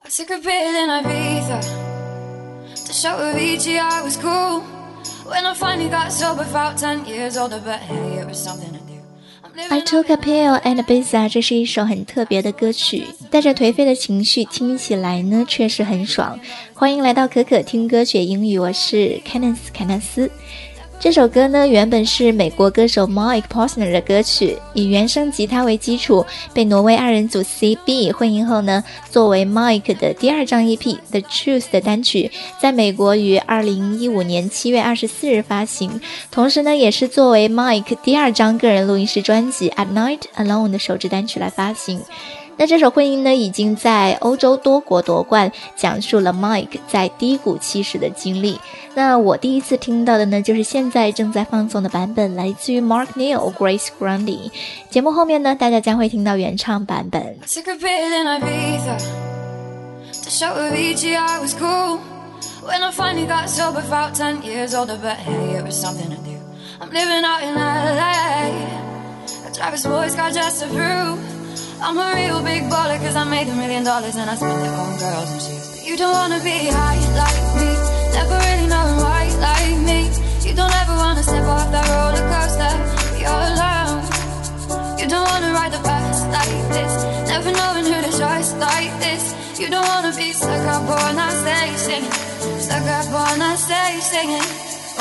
I took a pill in Ibiza to show Avicii I was cool. When I finally got sober, felt 10 years older, but hey, it was something to do.I took a pill and Ibiza 这是一首很特别的歌曲，带着颓废的情绪，听起来呢确实很爽。欢迎来到可可听歌学英语，我是 Candice 凯纳斯。这首歌呢原本是美国歌手 Mike Posner 的歌曲，以原声吉他为基础，被挪威二人组 CB 混音后呢，作为 Mike 的第二张 EP The Truth 的单曲，在美国于2015年7月24日发行，同时呢也是作为 Mike 第二张个人录音室专辑 At Night Alone 的首支单曲来发行。那这首混音呢已经在欧洲多国夺冠，讲述了 Mike 在低谷期时的经历。那我第一次听到的呢就是现在正在放送的版本，来自于 Mark Neal Grace Grundy。 节目后面呢大家将会听到原唱版本。 Took a pill in Ibiza to show Avicii I was cool. When I finally got sober, felt 10 years older, but hey, it was something to do. I'm living out in LA. I drive a sports car just to prove.I'm a real big baller cause I made $1 million and I spent it on girls and shoes. But you don't wanna be high like me, never really knowing why like me. You don't ever wanna step off that roller coaster, be all alone. You don't wanna ride the bus like this, never knowing who to trust like this. You don't wanna be stuck up on that stage singing, stuck up on that stage singing. Oh,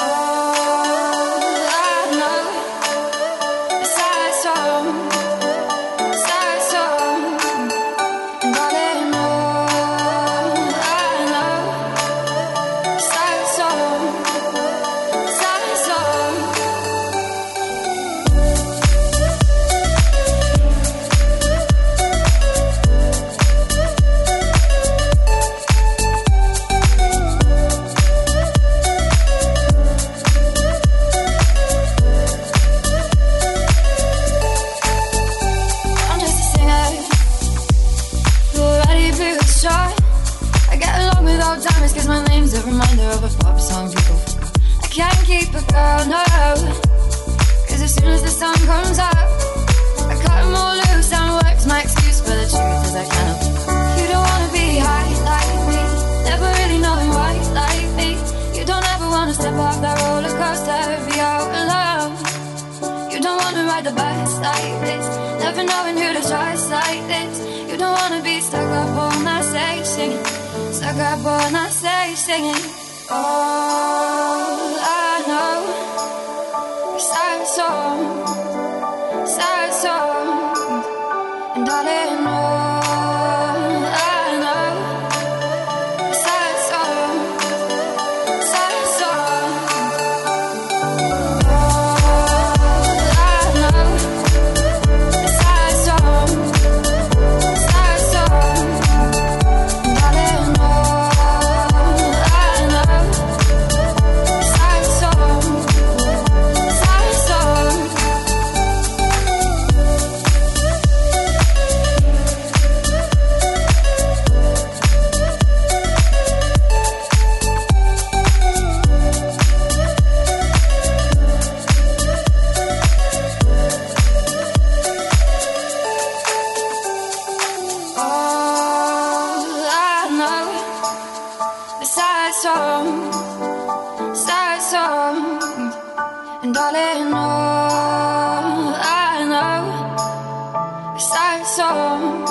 I know the sad song.Diamonds cause my name's a reminder of a pop song people forgot. I can't keep a girl, no, cause as soon as the sun comes up I cut them all loose and work's my excuse for the truth as I cannot be. You don't wanna be high like me, never really knowing why like me. You don't ever wanna step off that roller coaster, be out alone. You don't wanna ride the bus like this, never knowing who to trust like this. You don't wanna be stuck up on that stage singing,Stuck up on that stage singing. All I know is sad songs, and darling, all I know is sad songs. All I know is sad songs.Sad songs, and darling, all I know is sad songs.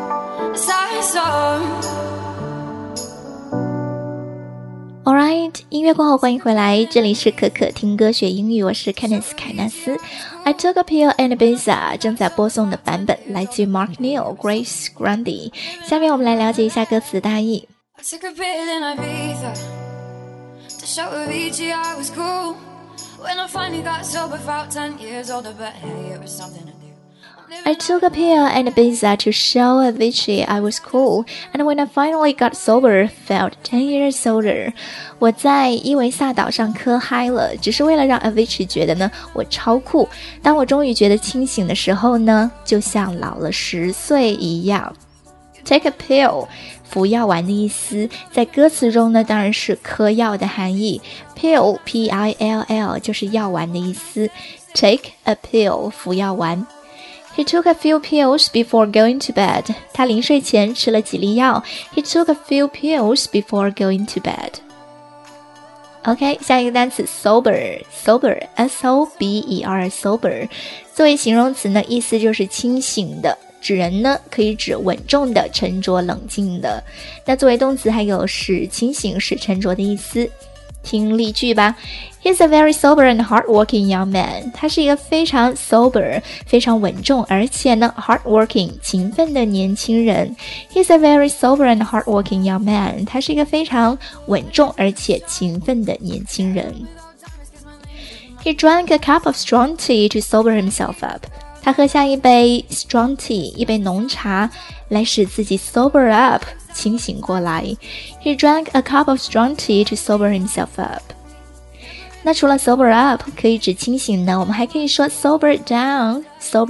Alright， 音乐过后欢迎回来，这里是可可听歌学英语，我是 Candice 凯纳斯。I took a pill and Ibiza 正在播送的版本来自于 Mark Neal Grace Grundy。 下面我们来了解一下歌词的大意。 I took a pill in Ibiza to show Avicii I was cool. When I finally got sober, felt 10 years older, but hey, it was something to do.I took a pill and Ibiza to show Avicii I was cool, and when I finally got sober, felt 10 years older. 我在伊维萨岛上嗑嗨了，只是为了让 Avicii 觉得呢我超酷。当我终于觉得清醒的时候呢，就像老了10岁一样。Take a pill， 服药丸的意思，在歌词中呢当然是嗑药的含义。Pill P-I-L-L 就是药丸的意思。Take a pill， 服药丸。 He took a few pills before going to bed. 他临睡前吃了几粒药。He took a few pills before going to bed. OK， 下一个单词 sober S-O-B-E-R sober 作为形容词呢，意思就是清醒的，指人呢可以指稳重的、沉着冷静的。那作为动词还有使清醒、使沉着的意思。听例句吧。He's a very sober and hardworking young man. 他是一个非常 sober 非常稳重而且呢 hardworking 勤奋的年轻人。He's a very sober and hardworking young man. 他是一个非常稳重而且勤奋的年轻人。He drank a cup of strong tea to sober himself up. 他喝下一杯 strong tea 一杯浓茶来使自己 sober up清醒过来。He drank a cup of strong tea to sober himself up. 那除了 sober up 可以指清醒呢，我们还可以说 sober down.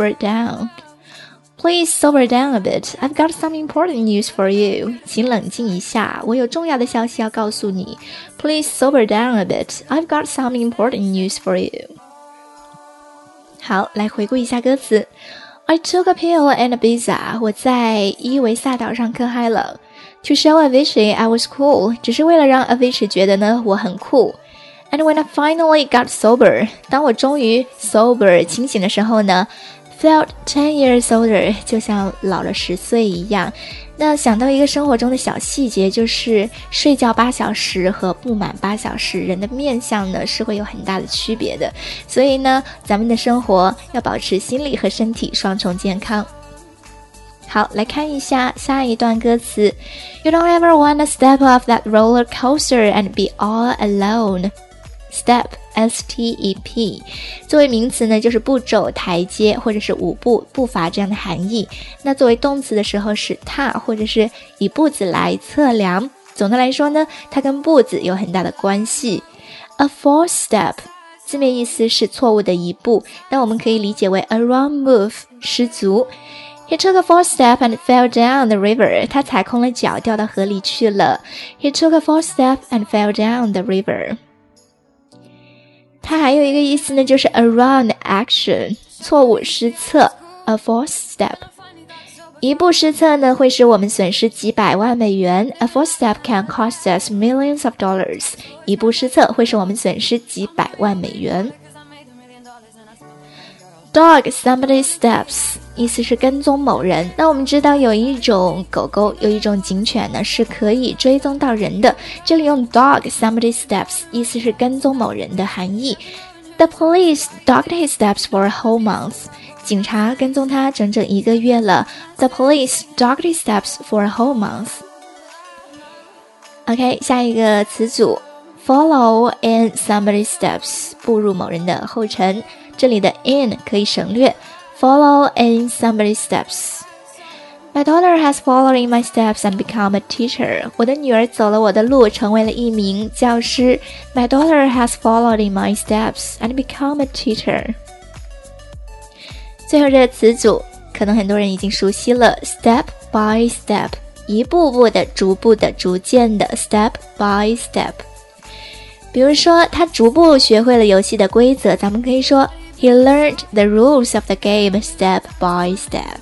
Please sober down a bit. I've got some important news for you. 请冷静一下，我有重要的消息要告诉你。Please sober down a bit. I've got some important news for you. 好，来回顾一下歌词。I took a pill and Ibiza. 我在伊维萨岛上嗑嗨了。To show Avicii I was cool. 只是为了让 Avicii 觉得呢我很酷。And when I finally got sober. 当我终于 sober 清醒的时候呢 felt 10 years older. 就像老了10岁一样。那想到一个生活中的小细节，就是睡觉8小时和不满8小时，人的面相呢是会有很大的区别的。所以呢，咱们的生活要保持心理和身体双重健康。好，来看一下下一段歌词。You don't ever want to step off that roller coaster and be all alone. Step, S-T-E-P 作为名词呢，就是步骤、台阶或者是舞步、步伐这样的含义。那作为动词的时候是踏或者是以步子来测量。总的来说呢，它跟步子有很大的关系。A false step 字面意思是错误的一步，那我们可以理解为 a wrong move 失足。He took a false step and fell down the river. 他踩空了脚，掉到河里去了。He took a false step and fell down the river. 它还有一个意思呢，就是 a wrong action 错误失策 a false step 一步失策呢会使我们损失几百万美元 a false step can cost us millions of dollars 一步失策会使我们损失几百万美元。 Dog somebody's steps 意思是跟踪某人。那我们知道有一种狗狗，有一种警犬呢是可以追踪到人的，这里用 dog somebody's steps 意思是跟踪某人的含义。 The police dogged his steps for a whole month 警察跟踪他整整1个月了。 The police dogged his steps for a whole month. OK， 下一个词组 follow in somebody's steps 步入某人的后尘，这里的 in 可以省略。Follow in somebody's steps. My daughter has followed in my steps and become a teacher. 我的女儿走了我的路，成为了一名教师。My daughter has followed in my steps and become a teacher. 最后这个词组，可能很多人已经熟悉了 ，step by step， 一步步的、逐步的、逐渐的 ，step by step。比如说，他逐步学会了游戏的规则，咱们可以说。He learned the rules of the game step by step.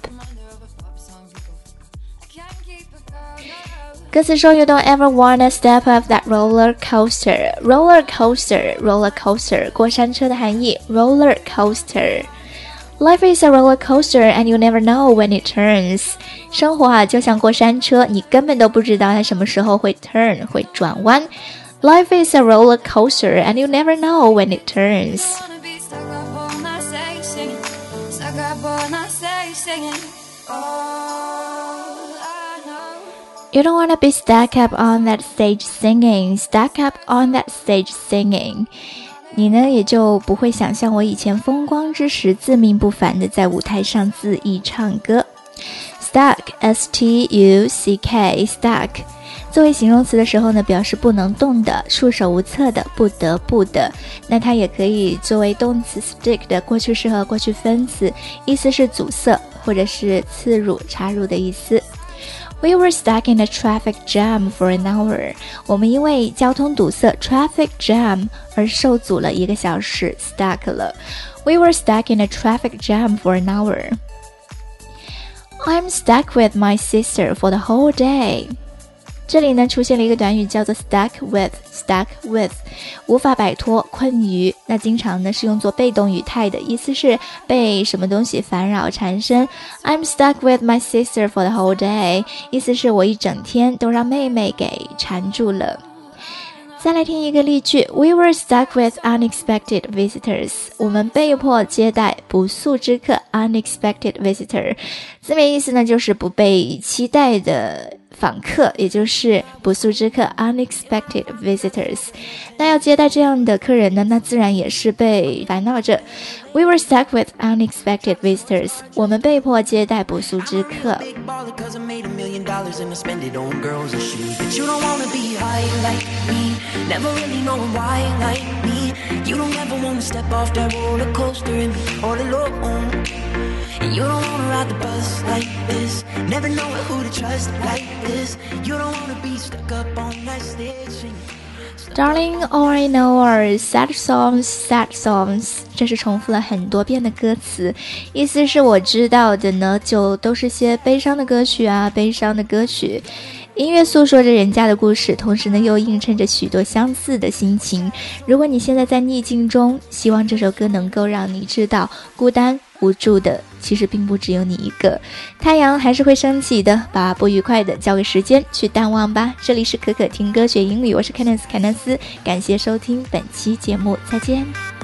歌词说 You don't ever wanna step off that roller coaster. Roller coaster, roller coaster 过山车的含义 Roller coaster. Life is a roller coaster and you never know when it turns. 生活啊就像过山车，你根本都不知道它什么时候会 turn 会转弯。Life is a roller coaster and you never know when it turns. You don't want to be stuck up on that stage singing. Stuck up on that stage singing. 你呢也就不会想象我以前风光之时自命不凡的在舞台上恣意唱歌。Stuck, S-T-U-C-K, stuck. 作为形容词的时候呢，表示不能动的、束手无策的、不得不的。那它也可以作为动词 stick 的过去式和过去分词，意思是阻塞或者是刺入、插入的意思。We were stuck in a traffic jam for an hour. 我们因为交通堵塞 traffic jam 而受阻了1个小时 stuck 了。We were stuck in a traffic jam for an hour. I'm stuck with my sister for the whole day。这里呢出现了一个短语叫做 stuck with， 无法摆脱，困于。那经常呢是用作被动语态的，意思是被什么东西烦扰缠身。I'm stuck with my sister for the whole day， 意思是我一整天都让妹妹给缠住了。再来听一个例句 We were stuck with unexpected visitors， 我们被迫接待不速之客 unexpected visitor， 字面意思呢就是不被期待的访客，也就是不速之客 unexpected visitors。 那要接待这样的客人呢，那自然也是被烦恼着。 We were stuck with unexpected visitors， 我们被迫接待不速之客。 Never really knowing why like me. You don't ever wanna step off that roller coaster and be all alone. And you don't wanna ride the bus like this. Never knowing who to trust like this. You don't wanna be stuck up on that stage. Darling, all I know are sad songs, sad songs. 这是重复了很多遍的歌词，意思是我知道的呢，就都是些悲伤的歌曲啊，悲伤的歌曲。音乐诉说着人家的故事，同时呢又映衬着许多相似的心情。如果你现在在逆境中，希望这首歌能够让你知道，孤单无助的其实并不只有你一个，太阳还是会升起的，把不愉快的交给时间去淡忘吧。这里是可可听歌学英语，我是 Candice 凯纳斯，感谢收听本期节目，再见。